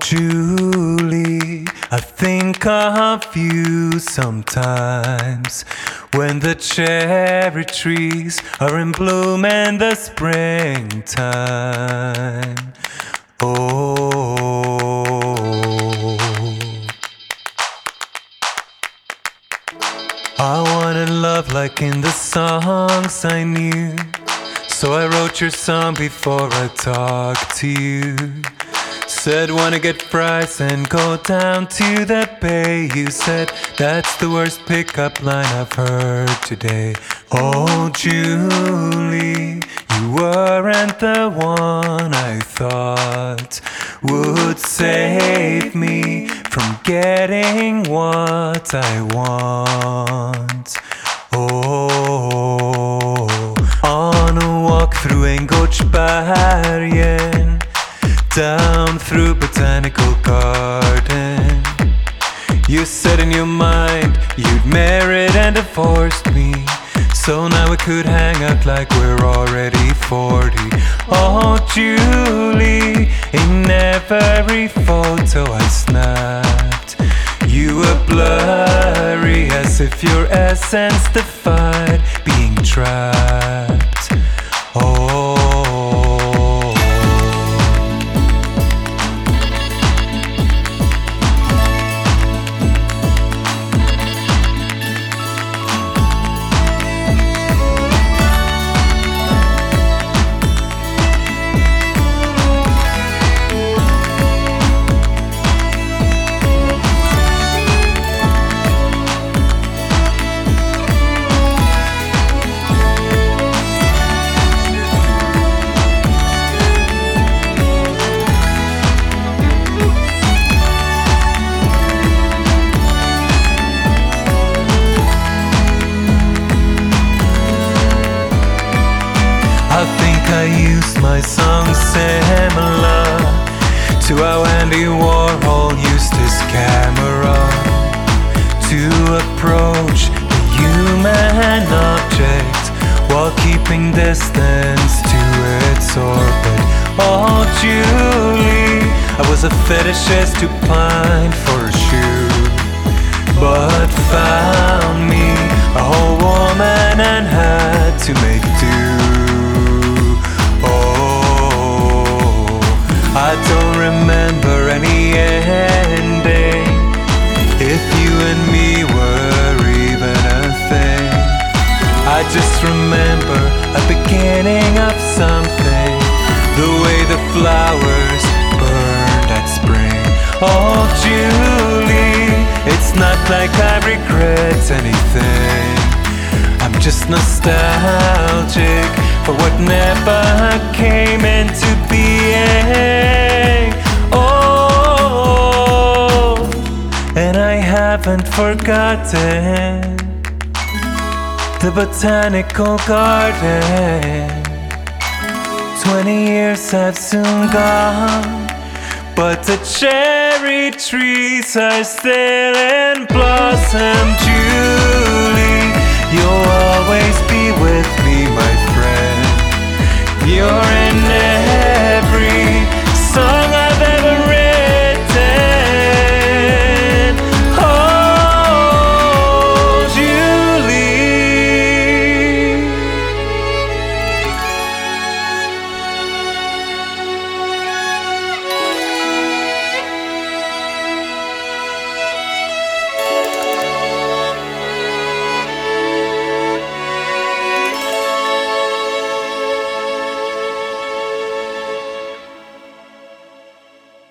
Julie, I think of you sometimes when the cherry trees are in bloom in the springtime. Oh, I wanted love like in the songs I knew, so I wrote your song before I talked to you. Said wanna get fries and go down to the bay. You said that's the worst pickup line I've heard today. Oh Julie, you weren't the one I thought would save me from getting what I want. Oh, on a walk through Ingoldsbergen, down through Botanical Garden, you said in your mind you'd married and divorced me, so now we could hang out like we're already 40. Oh Julie, in every photo I snapped, you were blurry as if your essence defied being trapped. Oh, I think I used my song similar to how Andy Warhol used his camera to approach the human object while keeping distance to its orbit. Oh Julie, I was a fetishist who pined for a shoe, but found me a whole woman and had to make do. I don't remember any ending, if you and me were even a thing. I just remember a beginning of something, the way the flowers burned at spring. Oh Julie, it's not like I regret anything, I'm just nostalgic for what never came into being. Oh, and I haven't forgotten the Botanical Garden. 20 years have soon gone, but the cherry trees are still in blossom. Julie, you'll always be with me.